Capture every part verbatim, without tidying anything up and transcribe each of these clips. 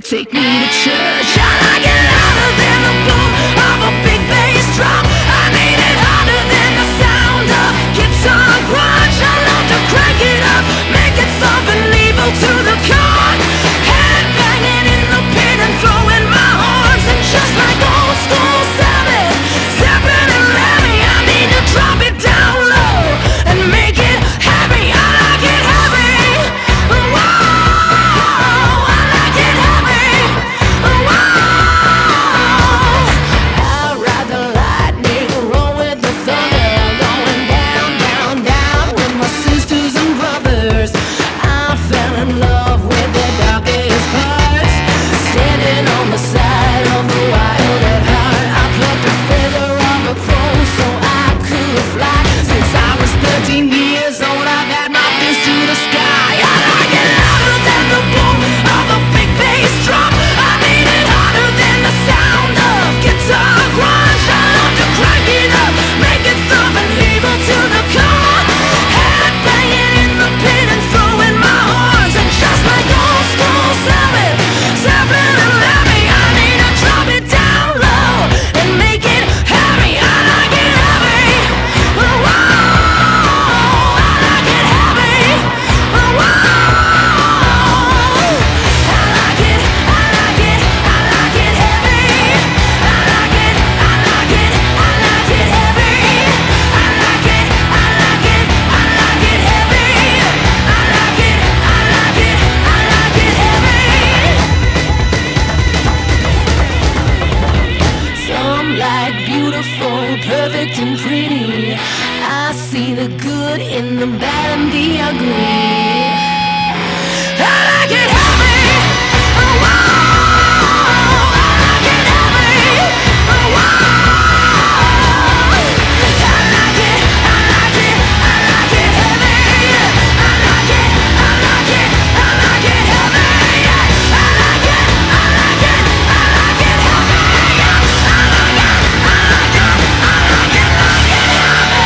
take me to church. I like it louder than the boom of a big bass drum. I need it harder than the sound of guitar grunge. I love to crank it up, make it thump and evil to the core. Head banging in the pit and throwing my horns. And just like old school Sabbath, Zeppelin and Lemmy, I need to drop it down low and make it heavy. I like it heavy. Whoa, I like it heavy. Whoa, I'd rather lightning roll with the thunder, going down, down, down with my sisters and brothers. I fell in love with their darkest parts, standing on the side of the wild at heart. I plucked a feather off a crow so I could fly. Since I was thirteen years old, I've had my fist to the sky. I like it louder than the boom of a big bass drum. I need it harder than the sound of guitar grunge. I love to crank it up, make it thump and evil to the core. Head banging in the pit and throwing my horns. And just like old school Sabbath, Zeppelin and Lemmy, I need to drop it down low and make it heavy. I like it heavy. Whoa, I like it heavy. Whoa, I like it, I like it, I like it heavy. I like it, I like it, I like it heavy. I like it, I like it, I like it heavy. I like it, I like it, I like it heavy. Some like beautiful, perfect and pretty. I see the good in the bad and the ugly. I like it heavy. Oh, I like it heavy. Oh, I like it, I like it, I like it heavy. I like it, I like it, I like it heavy. I like it, I like it, I like it heavy. I like it, I like it, I like it, like it heavy.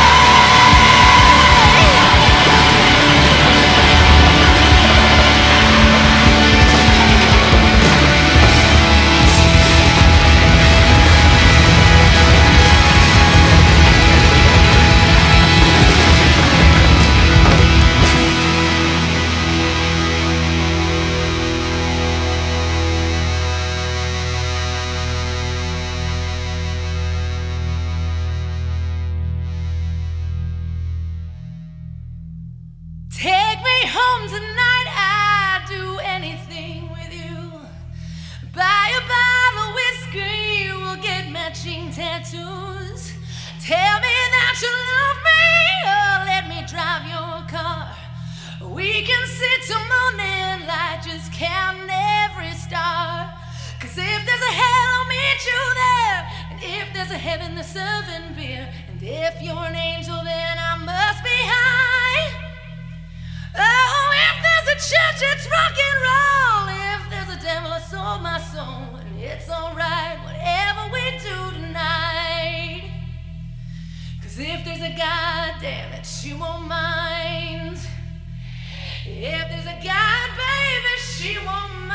Take me home tonight, I'd do anything with you. Buy a bottle of whiskey, we'll get matching tattoos. Tell me that you love me, or let me drive your car. We can sit till morning light, just counting every star. Cause if there's a hell, I'll meet you there. And if there's a heaven, they're serving beer. And if you're an angel, then I must be high. Oh, if there's a church, it's rock and roll. If there's a devil, I sold my soul. And it's alright, whatever we do tonight. Cause if there's a God, damn it, she won't mind. If there's a God, baby, she won't mind.